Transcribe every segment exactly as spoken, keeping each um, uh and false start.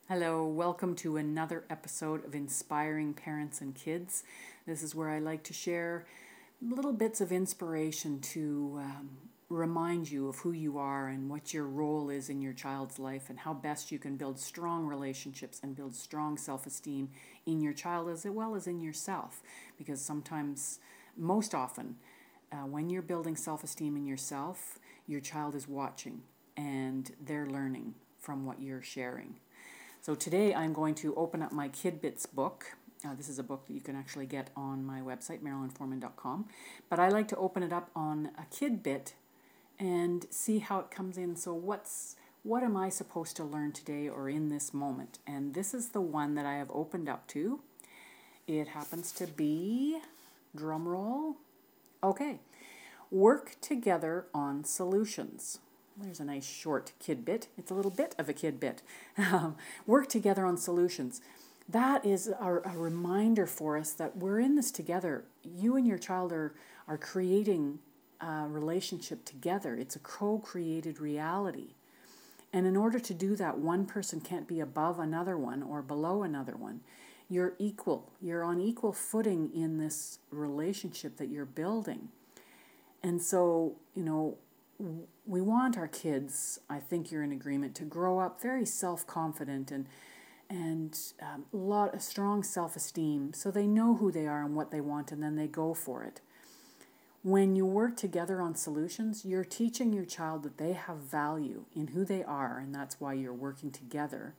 Hello, welcome to another episode of Inspiring Parents and Kids. This is where I like to share little bits of inspiration to um, remind you of who you are and what your role is in your child's life and how best you can build strong relationships and build strong self-esteem in your child as well as in yourself. Because sometimes, most often, uh, when you're building self-esteem in yourself, your child is watching and they're learning from what you're sharing. So today I'm going to open up my Kidbits book. Uh, this is a book that you can actually get on my website, marilyn foreman dot com. But I like to open it up on a Kidbit and see how it comes in. So what's what am I supposed to learn today or in this moment? And this is the one that I have opened up to. It happens to be, drum roll, okay, work together on solutions. There's a nice short kid bit. It's a little bit of a kid bit. Um, work together on solutions. That is a, a reminder for us that we're in this together. You and your child are, are creating a relationship together. It's a co-created reality. And in order to do that, one person can't be above another one or below another one. You're equal. You're on equal footing in this relationship that you're building. And so, you know, we want our kids, I think you're in agreement, to grow up very self-confident and and um, a lot of strong self-esteem, so they know who they are and what they want, and then they go for it. When you work together on solutions, you're teaching your child that they have value in who they are, and that's why you're working together.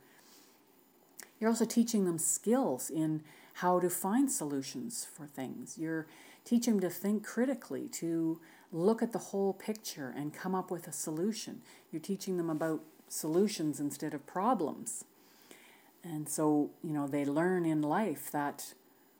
You're also teaching them skills in how to find solutions for things. You're teaching them to think critically, to look at the whole picture and come up with a solution. You're teaching them about solutions instead of problems. And so, you know, they learn in life that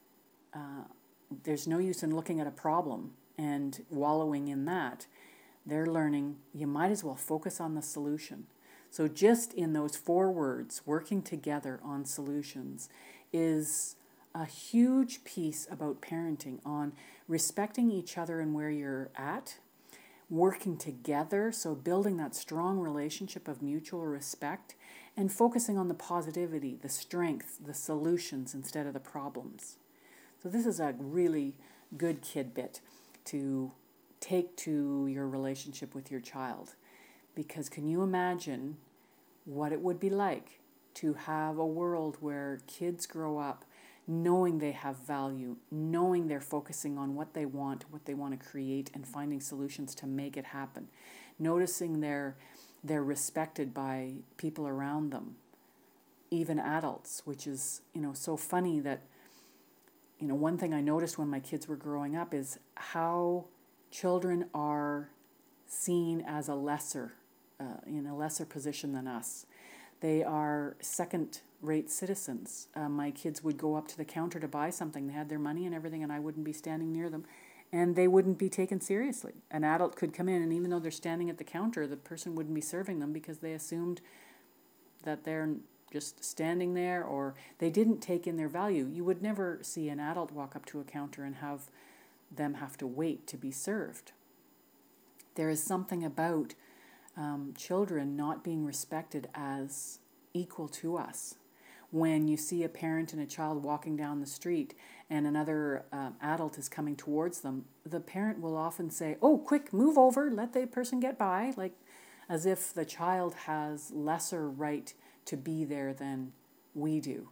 uh, there's no use in looking at a problem and wallowing in that. They're learning you might as well focus on the solution. So just in those four words, working together on solutions, is a huge piece about parenting on respecting each other and where you're at, working together, so building that strong relationship of mutual respect, and focusing on the positivity, the strength, the solutions instead of the problems. So this is a really good kid bit to take to your relationship with your child. Because can you imagine what it would be like to have a world where kids grow up knowing they have value, knowing they're focusing on what they want, what they want to create, and finding solutions to make it happen. Noticing they're, they're respected by people around them, even adults, which is, you know, so funny that, you know, one thing I noticed when my kids were growing up is how children are seen as a lesser, uh, in a lesser position than us. They are second-rate citizens. Uh, my kids would go up to the counter to buy something. They had their money and everything, and I wouldn't be standing near them, and they wouldn't be taken seriously. An adult could come in, and even though they're standing at the counter, the person wouldn't be serving them because they assumed that they're just standing there, or they didn't take in their value. You would never see an adult walk up to a counter and have them have to wait to be served. There is something about Um, children not being respected as equal to us. When you see a parent and a child walking down the street and another uh, adult is coming towards them, the parent will often say, "Oh, quick, move over, let the person get by," like as if the child has lesser right to be there than we do.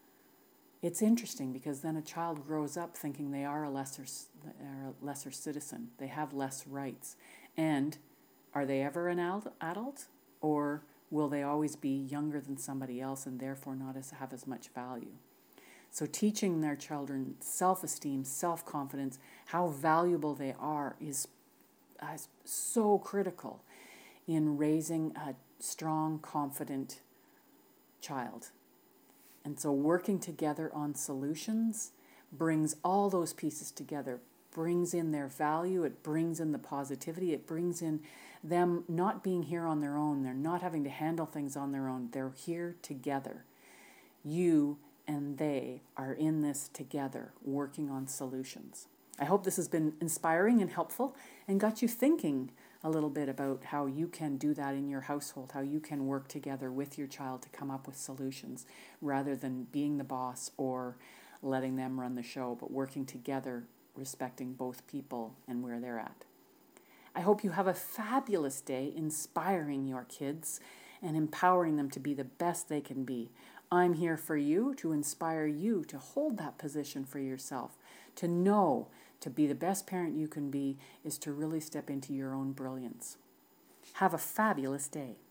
It's interesting because then a child grows up thinking they are a lesser, are a lesser citizen. They have less rights. And are they ever an adult, or will they always be younger than somebody else and therefore not as, have as much value? So teaching their children self-esteem, self-confidence, how valuable they are is, is so critical in raising a strong, confident child. And so working together on solutions brings all those pieces together, brings in their value, it brings in the positivity, it brings in them not being here on their own. They're not having to handle things on their own. They're here together. You and they are in this together, working on solutions. I hope this has been inspiring and helpful and got you thinking a little bit about how you can do that in your household, how you can work together with your child to come up with solutions rather than being the boss or letting them run the show, but working together, respecting both people and where they're at. I hope you have a fabulous day inspiring your kids and empowering them to be the best they can be. I'm here for you to inspire you to hold that position for yourself, to know to be the best parent you can be is to really step into your own brilliance. Have a fabulous day.